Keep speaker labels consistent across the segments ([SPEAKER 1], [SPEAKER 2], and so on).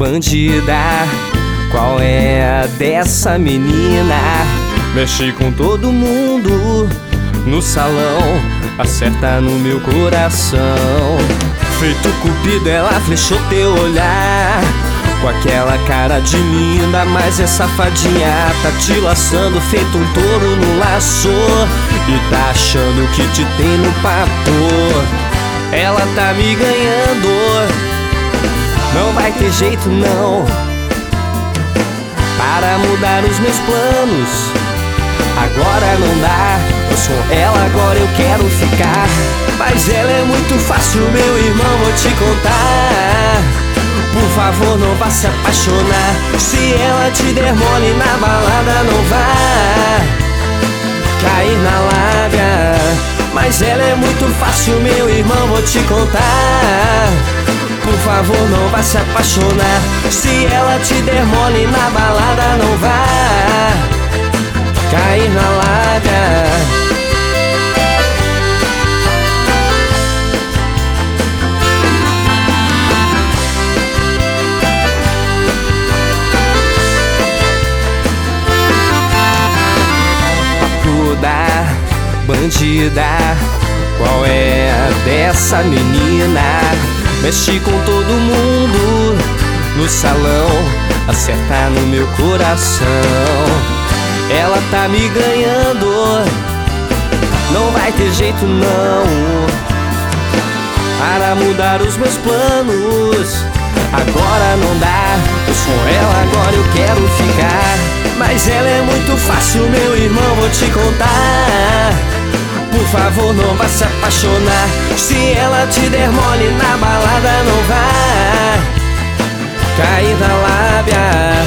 [SPEAKER 1] bandida, qual é a dessa menina? Mexe com todo mundo no salão, acerta no meu coração. Feito cupido, ela flechou teu olhar, com aquela cara de linda, mas é safadinha, tá te laçando feito um touro no laço, e tá achando que te tem no papo. Ela tá me ganhando, não vai ter jeito não para mudar os meus planos. Agora não dá, eu sou ela, agora eu quero ficar. Mas ela é muito fácil, meu irmão, vou te contar. Por favor, não vá se apaixonar. Se ela te der mole na balada, não vá cair na lábia. Mas ela é muito fácil, meu irmão, vou te contar. Por favor, não vá se apaixonar. Se ela te der mole na balada, não vá cair na lábia. Bandida, qual é a dessa menina? Mexe com todo mundo no salão, acerta no meu coração. Ela tá me ganhando, não vai ter jeito não para mudar os meus planos. Agora não dá, eu sou ela, agora eu quero ficar. Mas ela é muito fácil, meu irmão, vou te contar. Por favor, não vá se apaixonar. Se ela te der mole na balada, não vá cair na lábia.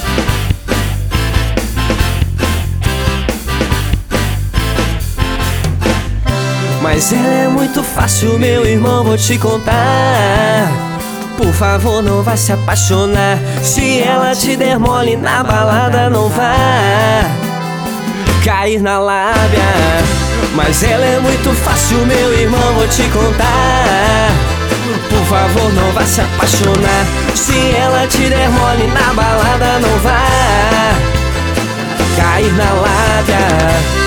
[SPEAKER 1] Mas ela é muito fácil, meu irmão, vou te contar. Por favor, não vá se apaixonar. Se ela te der mole na balada, não vá cair na lábia. Mas ela é muito fácil, meu irmão, vou te contar. Por favor, não vá se apaixonar. Se ela te der mole na balada, não vá cair na lábia.